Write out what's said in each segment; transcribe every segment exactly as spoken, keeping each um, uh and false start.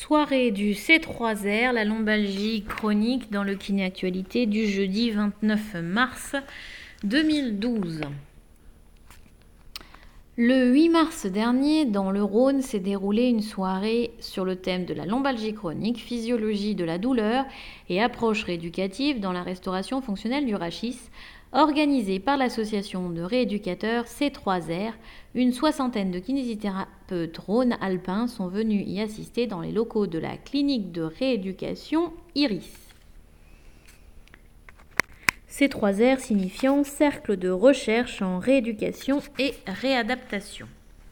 Soirée du C trois R, la lombalgie chronique dans le Kiné Actualité du jeudi vingt-neuf mars deux mille douze. Le huit mars dernier, dans le Rhône, s'est déroulée une soirée sur le thème de la lombalgie chronique, physiologie de la douleur et approche rééducative dans la restauration fonctionnelle du rachis, organisée par l'association de rééducateurs C trois R. Une soixantaine de kinésithérapeutes rhône-alpins sont venus y assister dans les locaux de la clinique de rééducation Iris. C trois R signifiant Cercle de recherche en rééducation et réadaptation.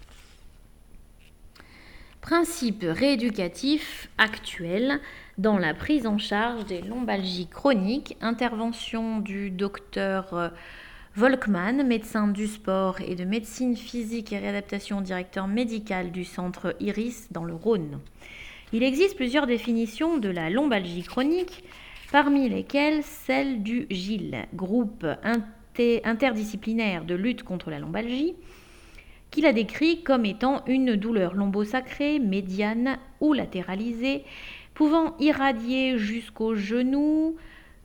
Principe rééducatif actuel dans la prise en charge des lombalgies chroniques, intervention du docteur Volkmann, médecin du sport et de médecine physique et réadaptation, directeur médical du centre Iris dans le Rhône. Il existe plusieurs définitions de la lombalgie chronique, parmi lesquelles celle du G I L, groupe interdisciplinaire de lutte contre la lombalgie, qu'il a décrit comme étant une douleur lombosacrée, médiane ou latéralisée, pouvant irradier jusqu'au genou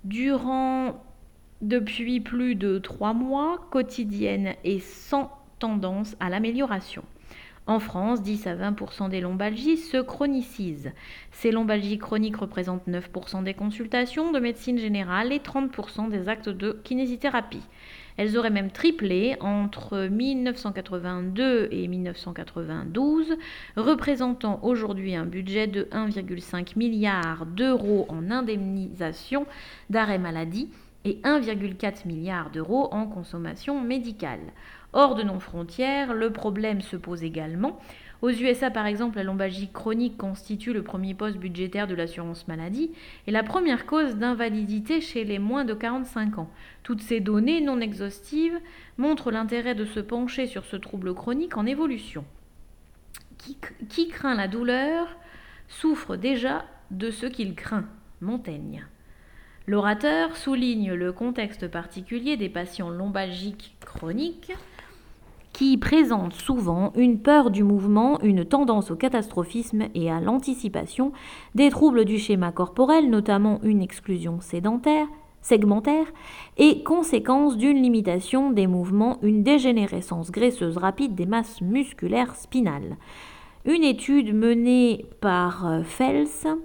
durant depuis plus de trois mois, quotidienne et sans tendance à l'amélioration. En France, dix à vingt pour cent des lombalgies se chronicisent. Ces lombalgies chroniques représentent neuf pour cent des consultations de médecine générale et trente pour cent des actes de kinésithérapie. Elles auraient même triplé entre mille neuf cent quatre-vingt-deux et mille neuf cent quatre-vingt-douze, représentant aujourd'hui un budget de un virgule cinq milliard d'euros en indemnisation d'arrêt maladie et un virgule quatre milliard d'euros en consommation médicale. Hors de nos frontières, le problème se pose également. Aux U S A, par exemple, la lombalgie chronique constitue le premier poste budgétaire de l'assurance maladie et la première cause d'invalidité chez les moins de quarante-cinq ans. Toutes ces données non exhaustives montrent l'intérêt de se pencher sur ce trouble chronique en évolution. Qui, qui craint la douleur souffre déjà de ce qu'il craint. Montaigne. L'orateur souligne le contexte particulier des patients lombalgiques chroniques qui présentent souvent une peur du mouvement, une tendance au catastrophisme et à l'anticipation, des troubles du schéma corporel, notamment une exclusion sédentaire, segmentaire, et conséquence d'une limitation des mouvements, une dégénérescence graisseuse rapide des masses musculaires spinales. Une étude menée par Fels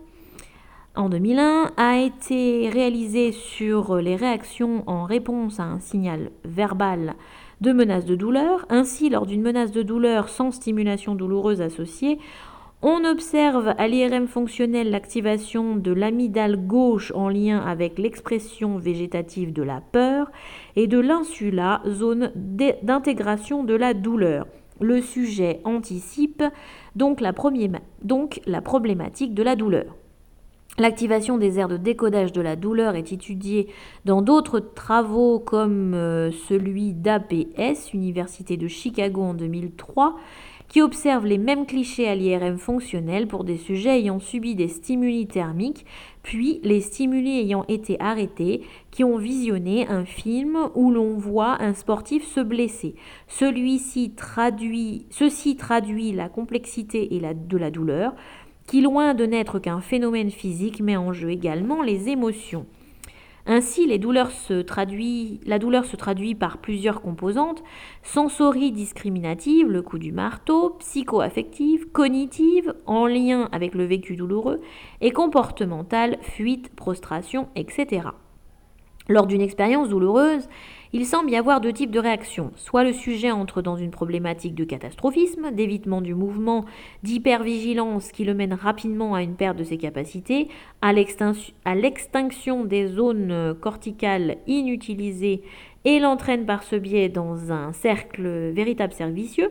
en deux mille un a été réalisée sur les réactions en réponse à un signal verbal de menace de douleur. Ainsi, lors d'une menace de douleur sans stimulation douloureuse associée, on observe à l'I R M fonctionnel l'activation de l'amygdale gauche en lien avec l'expression végétative de la peur et de l'insula, zone d'intégration de la douleur. Le sujet anticipe donc la, première, donc la problématique de la douleur. L'activation des aires de décodage de la douleur est étudiée dans d'autres travaux comme celui d'A P S, Université de Chicago en deux mille trois, qui observe les mêmes clichés à l'I R M fonctionnel pour des sujets ayant subi des stimuli thermiques, puis les stimuli ayant été arrêtés, qui ont visionné un film où l'on voit un sportif se blesser. Celui-ci traduit, ceci traduit la complexité et la, de la douleur, qui, loin de n'être qu'un phénomène physique, met en jeu également les émotions. Ainsi, les douleurs se traduit, la douleur se traduit par plusieurs composantes, sensoridiscriminatives, le coup du marteau, psycho-affectives, cognitives, en lien avec le vécu douloureux, et comportementales, fuite, prostration, et cetera. Lors d'une expérience douloureuse, il semble y avoir deux types de réactions. Soit le sujet entre dans une problématique de catastrophisme, d'évitement du mouvement, d'hypervigilance qui le mène rapidement à une perte de ses capacités, à l'extinction des zones corticales inutilisées et l'entraîne par ce biais dans un cercle véritable cercle vicieux.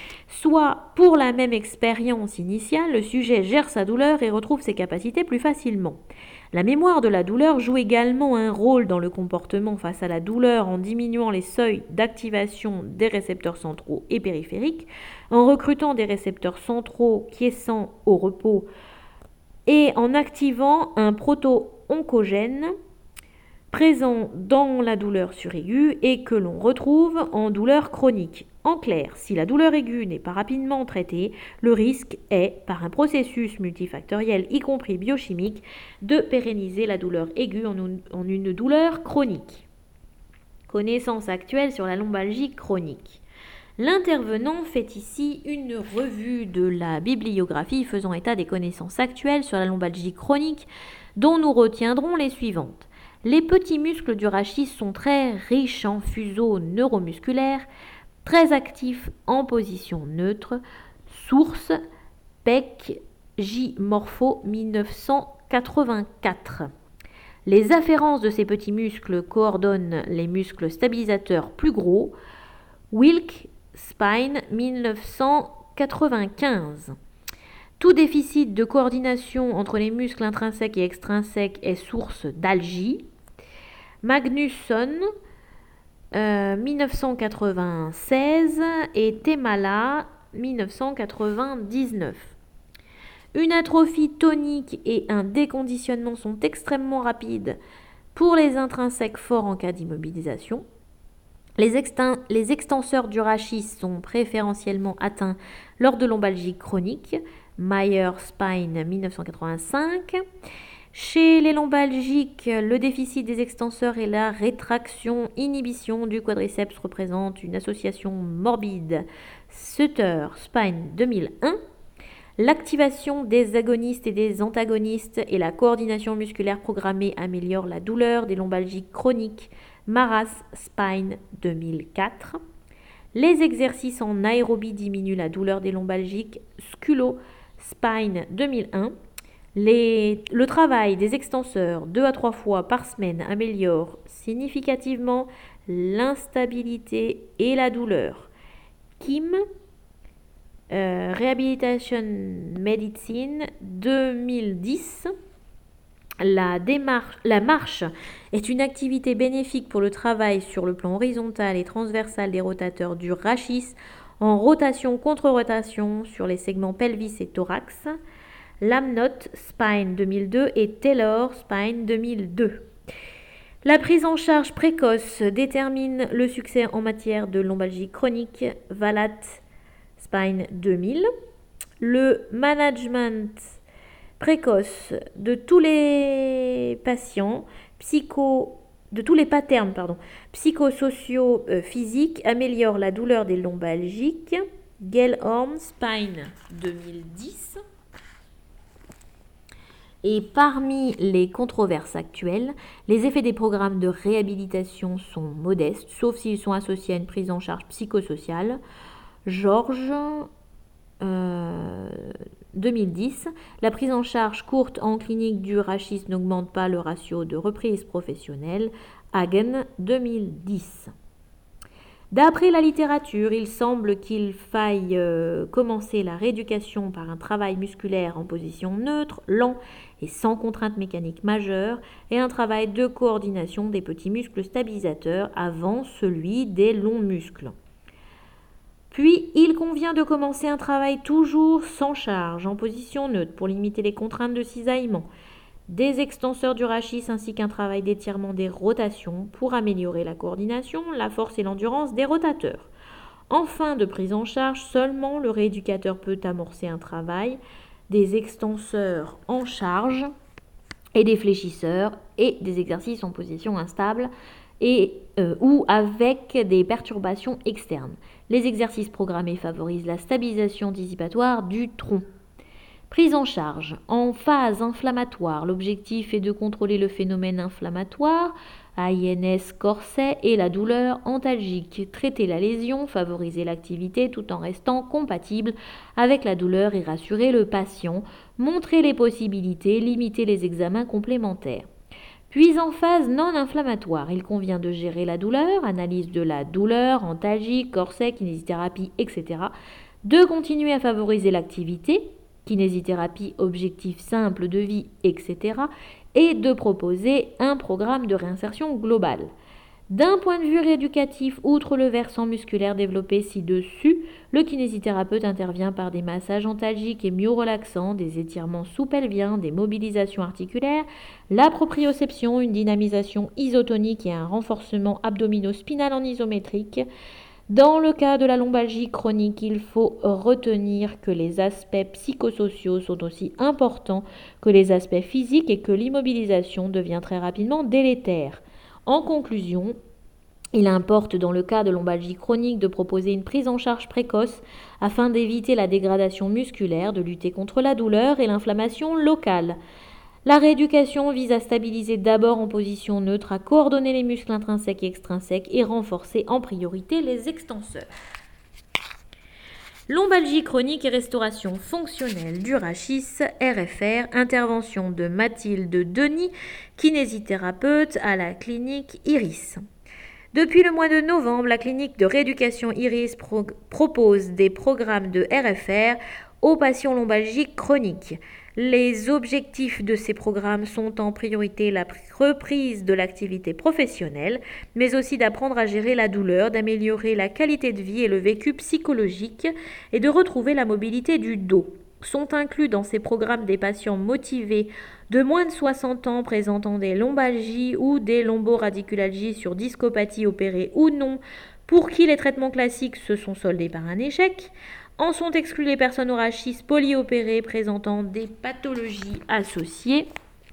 Soit, pour la même expérience initiale, le sujet gère sa douleur et retrouve ses capacités plus facilement. La mémoire de la douleur joue également un rôle dans le comportement face à la douleur en diminuant les seuils d'activation des récepteurs centraux et périphériques, en recrutant des récepteurs centraux quiescents au repos et en activant un proto-oncogène présent dans la douleur suraiguë et que l'on retrouve en douleur chronique. En clair, si la douleur aiguë n'est pas rapidement traitée, le risque est, par un processus multifactoriel, y compris biochimique, de pérenniser la douleur aiguë en une, en une douleur chronique. Connaissances actuelles sur la lombalgie chronique. L'intervenant fait ici une revue de la bibliographie faisant état des connaissances actuelles sur la lombalgie chronique, dont nous retiendrons les suivantes. Les petits muscles du rachis sont très riches en fuseaux neuromusculaires, très actifs en position neutre. Source Peck J. Morpho mille neuf cent quatre-vingt-quatre. Les afférences de ces petits muscles coordonnent les muscles stabilisateurs plus gros. Wilk Spine mille neuf cent quatre-vingt-quinze. Tout déficit de coordination entre les muscles intrinsèques et extrinsèques est source d'algie. Magnusson euh, mille neuf cent quatre-vingt-seize et Temala mille neuf cent quatre-vingt-dix-neuf. Une atrophie tonique et un déconditionnement sont extrêmement rapides pour les intrinsèques forts en cas d'immobilisation. Les, extin- les extenseurs du rachis sont préférentiellement atteints lors de lombalgie chronique. Meyer Spine mille neuf cent quatre-vingt-cinq. Chez les lombalgiques, le déficit des extenseurs et la rétraction-inhibition du quadriceps représentent une association morbide. Sutter Spine deux mille un. L'activation des agonistes et des antagonistes et la coordination musculaire programmée améliorent la douleur des lombalgiques chroniques. Maras Spine deux mille quatre. Les exercices en aérobie diminuent la douleur des lombalgiques. Sculo Spine deux mille un. Les, le travail des extenseurs deux à trois fois par semaine améliore significativement l'instabilité et la douleur. Kim euh, Rehabilitation Medicine deux mille dix. La, démarche, la marche est une activité bénéfique pour le travail sur le plan horizontal et transversal des rotateurs du rachis en rotation contre rotation sur les segments pelvis et thorax. Lamnot Spine deux mille deux et Taylor Spine deux mille deux. La prise en charge précoce détermine le succès en matière de lombalgie chronique. Valat Spine deux mille. Le management précoce de tous les patients psycho de tous les patterns pardon, psychosociaux euh, physiques améliore la douleur des lombalgiques. Gellhorn Spine deux mille dix. Et parmi les controverses actuelles, les effets des programmes de réhabilitation sont modestes, sauf s'ils sont associés à une prise en charge psychosociale. Georges euh, deux mille dix. La prise en charge courte en clinique du rachis n'augmente pas le ratio de reprise professionnelle. Hagen deux mille dix. D'après la littérature, il semble qu'il faille euh, commencer la rééducation par un travail musculaire en position neutre, lent et sans contrainte mécanique majeure, et un travail de coordination des petits muscles stabilisateurs avant celui des longs muscles. Puis, il convient de commencer un travail toujours sans charge, en position neutre, pour limiter les contraintes de cisaillement, des extenseurs du rachis ainsi qu'un travail d'étirement des rotations pour améliorer la coordination, la force et l'endurance des rotateurs. En fin de prise en charge, seulement le rééducateur peut amorcer un travail des extenseurs en charge et des fléchisseurs et des exercices en position instable et euh, ou avec des perturbations externes. Les exercices programmés favorisent la stabilisation dissipatoire du tronc. Prise en charge. En phase inflammatoire, l'objectif est de contrôler le phénomène inflammatoire, A I N S corset et la douleur antalgique. Traiter la lésion, favoriser l'activité tout en restant compatible avec la douleur et rassurer le patient. Montrer les possibilités, limiter les examens complémentaires. Puis en phase non inflammatoire, il convient de gérer la douleur, analyse de la douleur, antalgique, corset, kinésithérapie, et cetera. De continuer à favoriser l'activité, kinésithérapie, objectif simple de vie, et cetera. Et de proposer un programme de réinsertion globale. D'un point de vue rééducatif, outre le versant musculaire développé ci-dessus, le kinésithérapeute intervient par des massages antalgiques et myorelaxants, des étirements sous-pelviens, des mobilisations articulaires, la proprioception, une dynamisation isotonique et un renforcement abdomino-spinal en isométrique. Dans le cas de la lombalgie chronique, il faut retenir que les aspects psychosociaux sont aussi importants que les aspects physiques et que l'immobilisation devient très rapidement délétère. En conclusion, il importe dans le cas de lombalgie chronique de proposer une prise en charge précoce afin d'éviter la dégradation musculaire, de lutter contre la douleur et l'inflammation locale. La rééducation vise à stabiliser d'abord en position neutre, à coordonner les muscles intrinsèques et extrinsèques et renforcer en priorité les extenseurs. Lombalgie chronique et restauration fonctionnelle du rachis, R F R, intervention de Mathilde Denis, kinésithérapeute à la clinique Iris. Depuis le mois de novembre, la clinique de rééducation Iris pro- propose des programmes de R F R aux patients lombalgiques chroniques. Les objectifs de ces programmes sont en priorité la reprise de l'activité professionnelle, mais aussi d'apprendre à gérer la douleur, d'améliorer la qualité de vie et le vécu psychologique et de retrouver la mobilité du dos. Sont inclus dans ces programmes des patients motivés de moins de soixante ans présentant des lombalgies ou des lomboradiculalgies sur discopathie opérée ou non, pour qui les traitements classiques se sont soldés par un échec. En sont exclus les personnes au rachis polyopérées présentant des pathologies associées,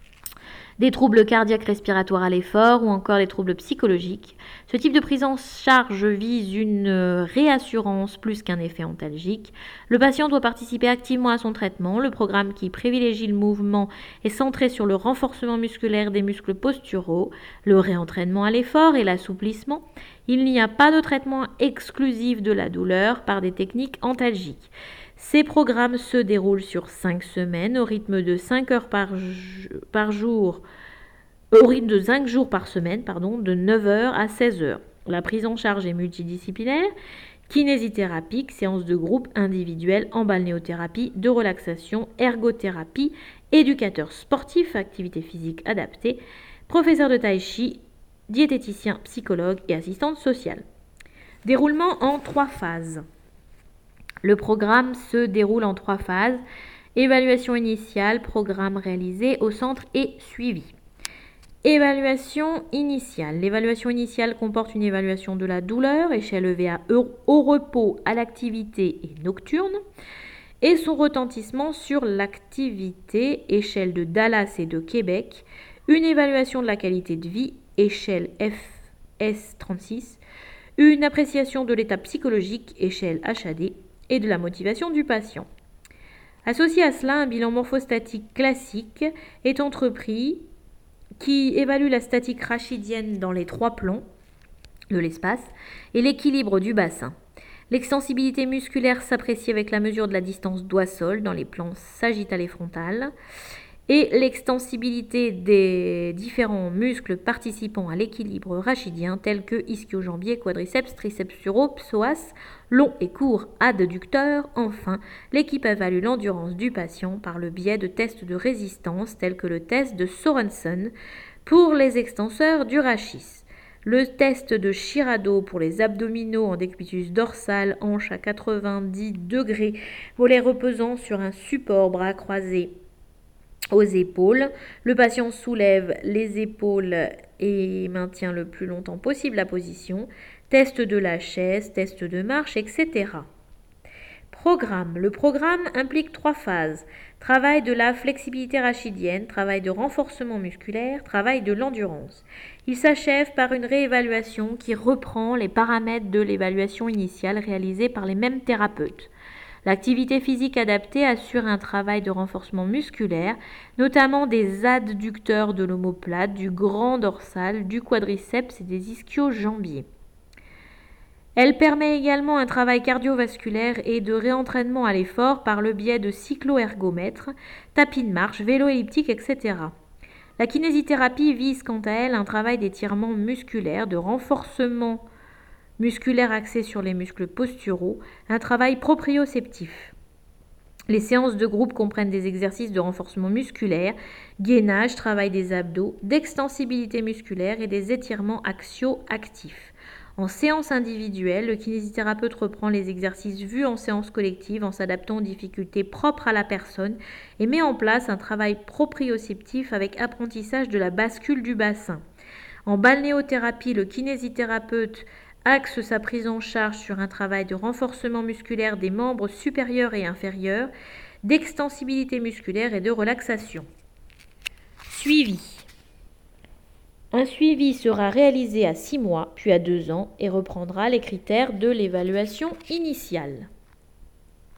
des troubles cardiaques respiratoires à l'effort ou encore des troubles psychologiques. Ce type de prise en charge vise une réassurance plus qu'un effet antalgique. Le patient doit participer activement à son traitement. Le programme qui privilégie le mouvement est centré sur le renforcement musculaire des muscles posturaux, le réentraînement à l'effort et l'assouplissement. Il n'y a pas de traitement exclusif de la douleur par des techniques antalgiques. Ces programmes se déroulent sur cinq semaines au rythme de cinq heures par, par jour, au rythme de cinq jours par semaine, pardon, de neuf heures à seize heures. La prise en charge est multidisciplinaire, kinésithérapie, séances de groupe, individuelles, en balnéothérapie, de relaxation, ergothérapie, éducateur sportif, activité physique adaptée, professeur de tai chi, diététicien, psychologue et assistante sociale. Déroulement en trois phases. Le programme se déroule en trois phases. Évaluation initiale, programme réalisé au centre et suivi. Évaluation initiale. L'évaluation initiale comporte une évaluation de la douleur, échelle E V A au repos, à l'activité et nocturne, et son retentissement sur l'activité, échelle de Dallas et de Québec. Une évaluation de la qualité de vie, échelle F S trente-six. Une appréciation de l'état psychologique, échelle H A D, et de la motivation du patient. Associé à cela, un bilan morphostatique classique est entrepris qui évalue la statique rachidienne dans les trois plans de l'espace et l'équilibre du bassin. L'extensibilité musculaire s'apprécie avec la mesure de la distance doigt-sol dans les plans sagittal et frontal. Et l'extensibilité des différents muscles participant à l'équilibre rachidien tels que ischio-jambier, quadriceps, triceps sureau, psoas, long et court adducteur. Enfin, l'équipe évalue l'endurance du patient par le biais de tests de résistance tels que le test de Sorensen pour les extenseurs du rachis, le test de Shirado pour les abdominaux en décubitus dorsal, hanche à quatre-vingt-dix degrés, volet reposant sur un support, bras croisés aux épaules. Le patient soulève les épaules et maintient le plus longtemps possible la position. Test de la chaise, test de marche, et cetera. Programme. Le programme implique trois phases. Travail de la flexibilité rachidienne, travail de renforcement musculaire, travail de l'endurance. Il s'achève par une réévaluation qui reprend les paramètres de l'évaluation initiale réalisée par les mêmes thérapeutes. L'activité physique adaptée assure un travail de renforcement musculaire, notamment des adducteurs de l'omoplate, du grand dorsal, du quadriceps et des ischio-jambiers. Elle permet également un travail cardiovasculaire et de réentraînement à l'effort par le biais de cyclo-ergomètre, tapis de marche, vélo elliptique, et cetera. La kinésithérapie vise quant à elle un travail d'étirement musculaire, de renforcement musculaire axé sur les muscles posturaux, un travail proprioceptif. Les séances de groupe comprennent des exercices de renforcement musculaire, gainage, travail des abdos, d'extensibilité musculaire et des étirements axiaux actifs. En séance individuelle, le kinésithérapeute reprend les exercices vus en séance collective en s'adaptant aux difficultés propres à la personne et met en place un travail proprioceptif avec apprentissage de la bascule du bassin. En balnéothérapie, le kinésithérapeute axe sa prise en charge sur un travail de renforcement musculaire des membres supérieurs et inférieurs, d'extensibilité musculaire et de relaxation. Suivi. Un suivi sera réalisé à six mois, puis à deux ans et reprendra les critères de l'évaluation initiale.